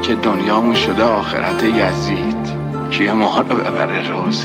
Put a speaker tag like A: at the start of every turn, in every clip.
A: که دنیامون شده آخرت یزید، کیه ما رو ببره روزه؟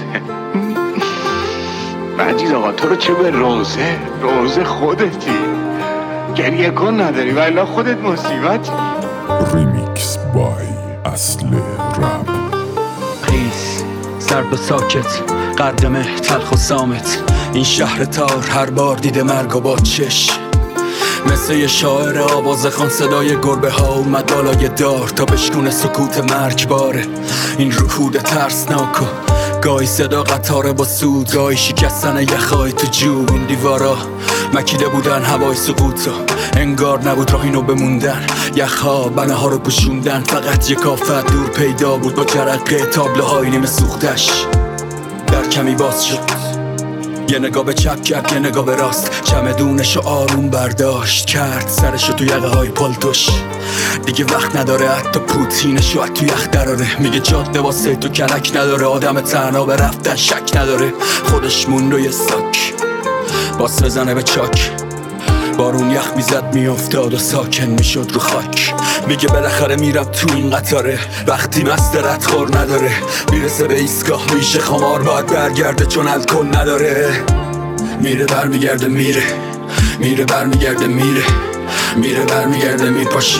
A: مجید آقا تو رو چه به روزه خودتی، گریه کن نداری ولی خودت مصیبتی.
B: ریمیکس بای اصل رپ.
C: خیز سرد و ساکت، قدمه تلخ و سامت، این شهر تار هر بار دیده مرگ و با چش. مثل یه شاعر آواز خان صدای گربه ها اومد بالای دار تا بشکونه سکوت مرگباره. این رکود ترسناک و گاهی صدا قطاره با سود، گاهی شکستن یخهای تو جوب. این دیوارا مکیده بودن هوای سقوطا، انگار نبود راه اینو بموندن. یخها بنه ها رو پوشوندن، فقط یک آفت دور پیدا بود با جرقه تابلوهای نیمه سوختش. در کمی باز شد، یه نگاه به چپ کرد یه نگاه به راست، چمدونشو آروم برداشت کرد سرشو تو یقه های پالتوش. دیگه وقت نداره حتی پوتینشو از تو یخ دراره. میگه جاده واسه تو کلک نداره، آدم تنها به رفتن شک نداره. خودش موند و یه ساک باس بزنه به چاک، بارون یخ میزد میافتاد و ساکن میشد رو خاک. میگه بالاخره میرم تو این قطاره، وقتی مست ردخور نداره. میرسه به ایستگاه میشه خمار، باید برگرده چون الکل نداره. میره برمیگرده میره، میره برمیگرده میره، میره برمیگرده میپاشه.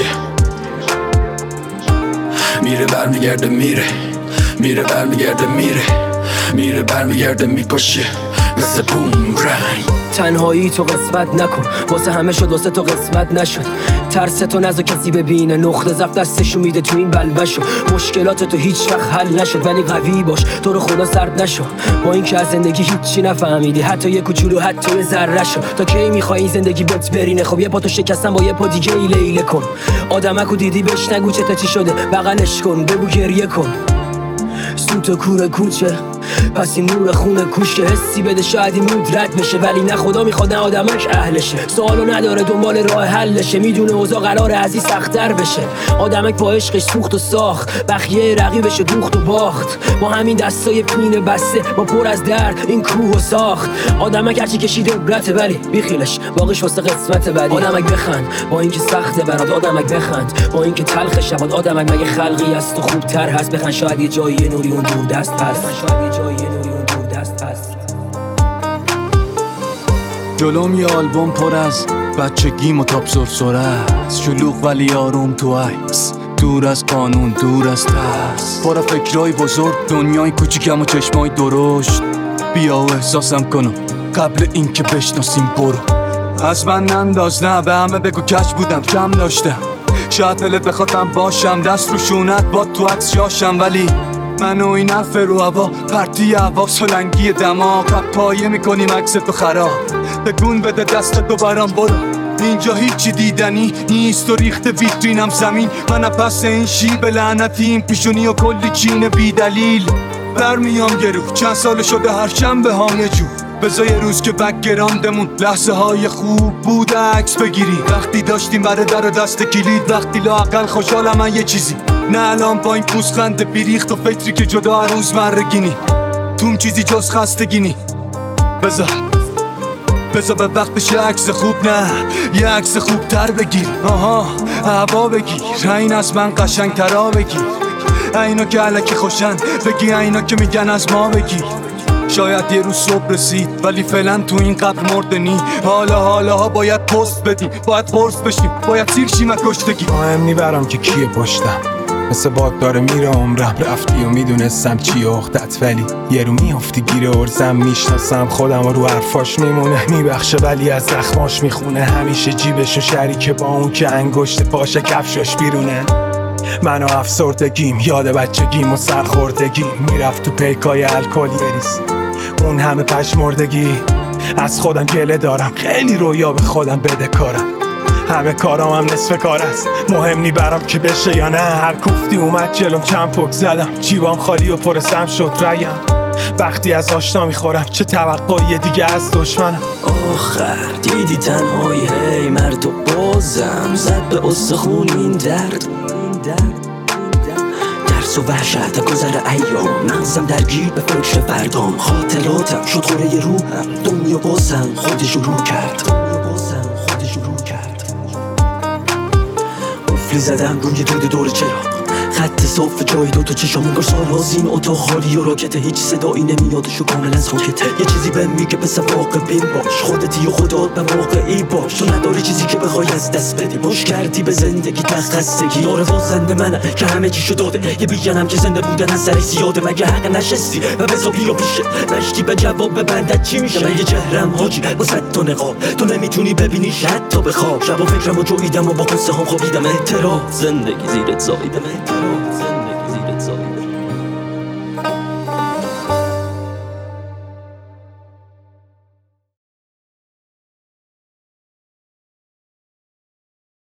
C: میره برمیگرده میره، میره برمیگرده میره، میره برمیگرده میپاشه. مثل بومرنگ
D: تنهایی تو قسمت نکن، واسه همه شد واسه تو قسمت نشد. ترس تو نذار کسی ببینه، نقطه ضعف دستشو میده تو این بلبشو. مشکلات تو هیچ وقت حل نشد ولی قوی باش، تو رو خدا سرد نشو. با اینکه از زندگی هیچی نفهمیدی، حتی یه کوچولو حتی یه ذره شو. تا کی میخوای این زندگی بهت برینه؟ خب یه پا تو شکستن با یه پا دیگه ای لیله کن. آدمکو دیدی بهش نگو چته چی شده، بغلش کن بگو گریه کن. سوت و کور کوچه پس این نور خونه کوش که حسی بده شاید این مود رد بشه، ولی نه خدا میخواد نه آدمش اهلشه. سوالو نداره دنبال راه حلشه، میدونه اوضاع قراره از این سخت‌تر بشه. آدمک با عشقش سوخت و ساخت، بخیه رقیبش دوخت و باخت. با همین دستای پینه بسته با پر از درد این کوه و ساخت. آدمک هرچی کشیده عبرته ولی بیخیلش باقیش واسه قسمت بعدی. آدمک بخند با اینکه سخته برات، آدمک بخند با اینکه تلخ شود. آدمک مگه خلقی است و خوبتر هست؟ بخند شاید یه جایی نوری اون دور دست هست.
C: جلوم یه آلبوم پر از بچگیم و تاپ سرسره است، شلوغ ولی آروم تو عکس، دور از قانون دور از ترس. پر فکرای بزرگ، دنیای کوچیکم و چشمای درشت. بیا و احساسم کنم قبل این که بشناسیم برو. از من ننداز نه، به همه بگو کش بودم کم داشتم. شاید دلت بخوادم باشم، دست رو شونت با تو عکس شاشم، ولی منو این حرف رو هوا پرتی هوا سلنگی دماغ. پایه میکنیم عکس تو خراب، تکون بده دست تو برام برو. اینجا هیچی دیدنی نیست و ریخته ویترینم زمین. من پس این شیب لعنتی این پیشونی و کلی چین بی دلیل. برمیام گرو چند سال شده هر شنبه هم یه جور. بذار یه روز که بکگراندمون لحظه های خوب بود عکس بگیری. وقتی داشتیم بره در دست کلید، وقتی لااقل خوشحالم من یه چیزی. نه الان با این پوزخند بیریخت و فکری که جدا هر روز مرگینی. توم چیزی جز خستگینی. بذار به وقتش یه عکس خوب، نه یه عکس خوب تر بگیر. آها هوا بگیر، این از من قشنگ ترا بگیر. اینا که علکی خوشن بگی، اینا که میگن از ما بگیر. شاید یه روز صبح رسید ولی فعلا تو این قبر مردنی. حالا باید پست بدیم، باید قرص بشیم، باید سیر شیم از کشتگی.
E: مهم نیبرم که کیه پشتم، مثل باد داره میره عمرم. رفتی و میدونستم چی اختت، ولی یه رو میافتی گیر ارزم. میشناسم خودم و رو حرفاش میمونه، میبخشه ولی از زخماش میخونه. همیشه جیبشو شریکه با اون که انگشت پاشه کفشاش بیرونه. من و افسردگیم، یاد بچگیم و سرخوردگیم. میرفت تو پیکای الکل یریز اون همه پشمردگی. از خودم گله دارم، خیلی رویا به خودم بده کارم. همه کارام هم نصف کار است، مهم نی برام که بشه یا نه. هر کوفتی اومد جلوم چند پک زدم، جیبام خالی و پر سم شد رگم. وقتی از آشنا میخورم چه توقعی دیگه از دشمنم.
F: آخر دیدی تنهایی هی مرد و بازم زد به استخون این درد. درس و وحشت گذر ایام، مغزم درگیر به فکر فردام. خاطراتم شد خوره روحم، دنیا بازم خودش رو کرد. قفلی زدم روی دود دور چراغ، خط صاف جای دوتا چشام انگار سال از این اتاق خالی و راکته، هیچ صدایی نمیادش و کاملا ساکته. یه چیزی بهم میگه پس واقع بین باش، خودتی و خودت به واقعی باش. تو نداری چیزی که بخوای از دست بدی، باش کردی به زندگی تخصصی. داره واسنده منه که همه چیشو داده، یه بیانم که زنده بودن از سری زیاده. مگه حق نشستی و بزا بیا پیشه، نشتی به جواب ببندت چی میشه؟ من یه جهرم حاجی با صد تا نقاب، تو نمیتونی ببینی حتی به خواب. شب و فکرمو جویدم و با قصه هم خوابیدم. احترام زندگی زیرت زاییدم، احترام.